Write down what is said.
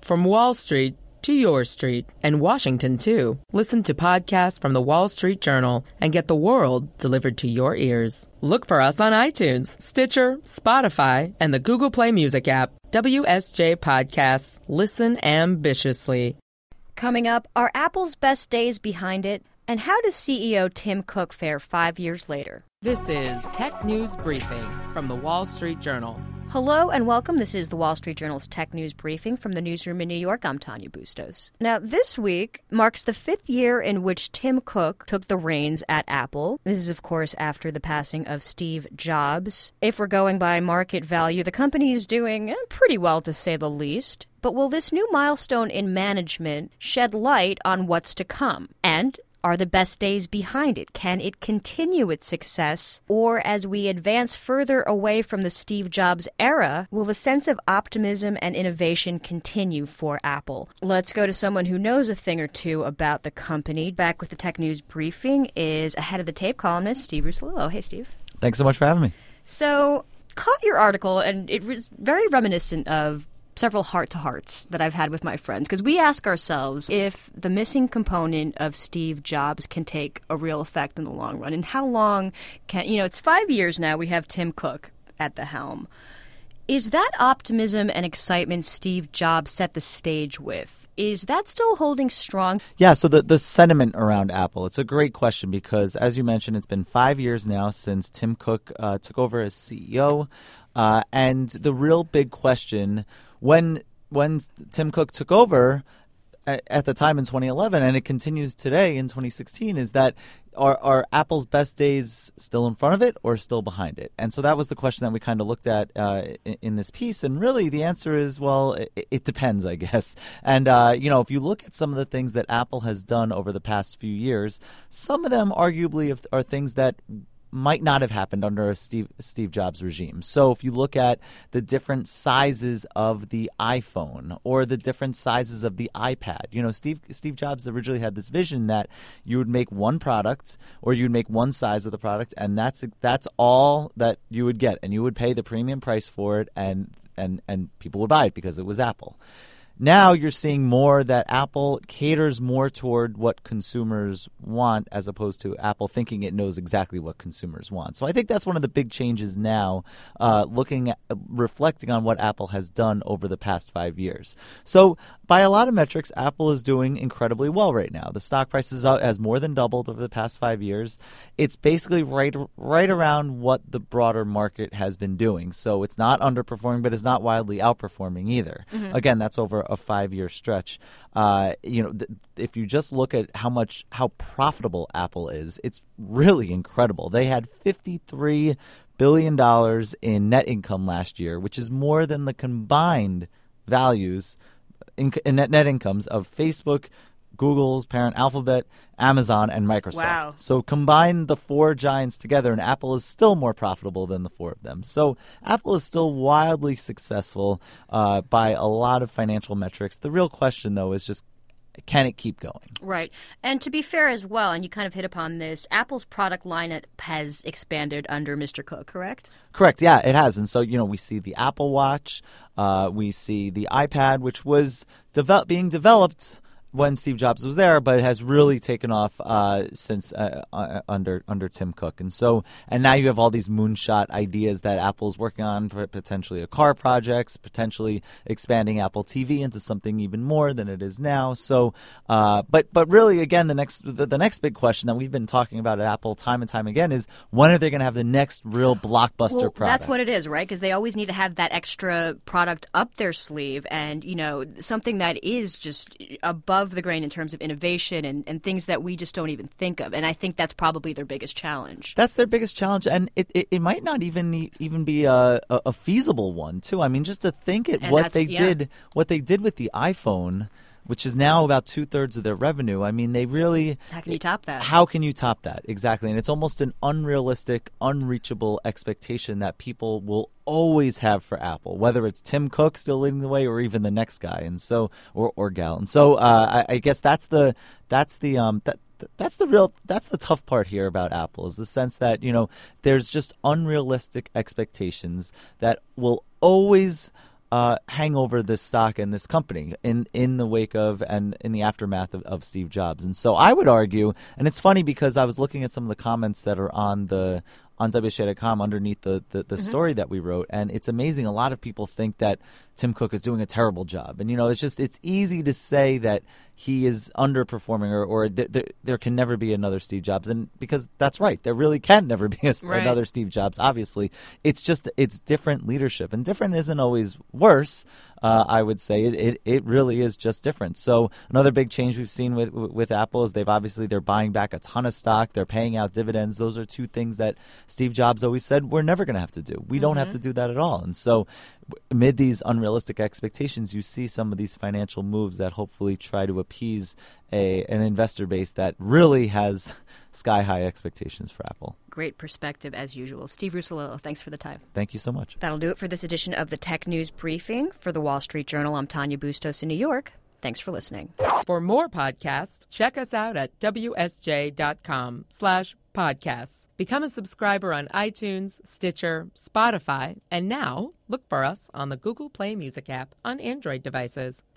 From Wall Street to your street and Washington, too. Listen to podcasts from the Wall Street Journal and get the world delivered to your ears. Look for us on iTunes, Stitcher, Spotify, and the Google Play Music app. WSJ Podcasts. Listen ambitiously. Coming up, are Apple's best days behind it? And how does CEO Tim Cook fare 5 years later? This is Tech News Briefing from the Wall Street Journal. Hello and welcome. This is the Wall Street Journal's Tech News Briefing from the newsroom in New York. I'm Tanya Bustos. Now, this week marks the 5th year in which Tim Cook took the reins at Apple. This is, of course, after the passing of Steve Jobs. If we're going by market value, the company is doing pretty well, to say the least. But will this new milestone in management shed light on what's to come? And are the best days behind it? Can it continue its success? Or as we advance further away from the Steve Jobs era, will the sense of optimism and innovation continue for Apple? Let's go to someone who knows a thing or two about the company. Back with the Tech News Briefing is Ahead of the Tape columnist Steve Russolillo. Hey, Steve. Thanks so much for having me. So, caught your article, and it was very reminiscent of several heart-to-hearts that I've had with my friends, because we ask ourselves if the missing component of Steve Jobs can take a real effect in the long run, and how long can, it's 5 years now we have Tim Cook at the helm. Is that optimism and excitement Steve Jobs set the stage with, is that still holding strong? Yeah, so the sentiment around Apple, it's a great question because, as you mentioned, it's been 5 years now since Tim Cook took over as CEO. And the real big question, when Tim Cook took over at the time in 2011, and it continues today in 2016, is that are Apple's best days still in front of it or still behind it? And so that was the question that we kind of looked at in this piece. And really the answer is, well, it depends, I guess. And, if you look at some of the things that Apple has done over the past few years, some of them arguably are things that might not have happened under a Steve Jobs regime. So if you look at the different sizes of the iPhone or the different sizes of the iPad, Steve Jobs originally had this vision that you would make one product or you'd make one size of the product, and that's all that you would get, and you would pay the premium price for it, and people would buy it because it was Apple. Now you're seeing more that Apple caters more toward what consumers want as opposed to Apple thinking it knows exactly what consumers want. So I think that's one of the big changes now, reflecting on what Apple has done over the past 5 years. So by a lot of metrics, Apple is doing incredibly well right now. The stock price has more than doubled over the past 5 years. It's basically right around what the broader market has been doing. So it's not underperforming, but it's not wildly outperforming either. Mm-hmm. Again, that's over a 5-year stretch. If you just look at how profitable Apple is, it's really incredible. They had $53 billion in net income last year, which is more than the combined values in net incomes of Facebook, Google's parent Alphabet, Amazon, and Microsoft. Wow. So combine the four giants together, and Apple is still more profitable than the four of them. So Apple is still wildly successful by a lot of financial metrics. The real question, though, is just, can it keep going? Right. And to be fair as well, and you kind of hit upon this, Apple's product lineup has expanded under Mr. Cook, correct? Correct. Yeah, it has. And so, we see the Apple Watch, we see the iPad, which was being developed when Steve Jobs was there, but it has really taken off since under Tim Cook. And now you have all these moonshot ideas that Apple's working on, potentially a car projects, potentially expanding Apple TV into something even more than it is now. So, but really, again, the next big question that we've been talking about at Apple time and time again is, when are they going to have the next real blockbuster product? That's what it is, right? Because they always need to have that extra product up their sleeve, and something that is just above the grain in terms of innovation and things that we just don't even think of. And I think that's probably their biggest challenge. That's their biggest challenge, and it might not even be a feasible one, too. I mean, just to think what they did with the iPhone, which is now about 2/3 of their revenue. I mean, they really... How can you top that? How can you top that? Exactly. And it's almost an unrealistic, unreachable expectation that people will always have for Apple, whether it's Tim Cook still leading the way or even the next guy, and so or gal. And so I guess that's the tough part here about Apple, is the sense that, there's just unrealistic expectations that will always hang over this stock and this company in the wake of and in the aftermath of Steve Jobs. And so I would argue, and it's funny because I was looking at some of the comments that are on WSJ.com underneath the story that we wrote, and it's amazing. A lot of people think that Tim Cook is doing a terrible job. And, it's easy to say that he is underperforming or there can never be another Steve Jobs. And because that's right, there really can never be another Steve Jobs, obviously. It's just it's different leadership. And different isn't always worse, I would say. It really is just different. So another big change we've seen with Apple is they're buying back a ton of stock. They're paying out dividends. Those are two things that Steve Jobs always said we're never going to have to do. We don't have to do that at all. And so amid these unrealistic expectations, you see some of these financial moves that hopefully try to appease an investor base that really has sky-high expectations for Apple. Great perspective, as usual. Steve Russolillo, thanks for the time. Thank you so much. That'll do it for this edition of the Tech News Briefing. For the Wall Street Journal, I'm Tanya Bustos in New York. Thanks for listening. For more podcasts, check us out at WSJ.com/podcasts. Become a subscriber on iTunes, Stitcher, Spotify, and now look for us on the Google Play Music app on Android devices.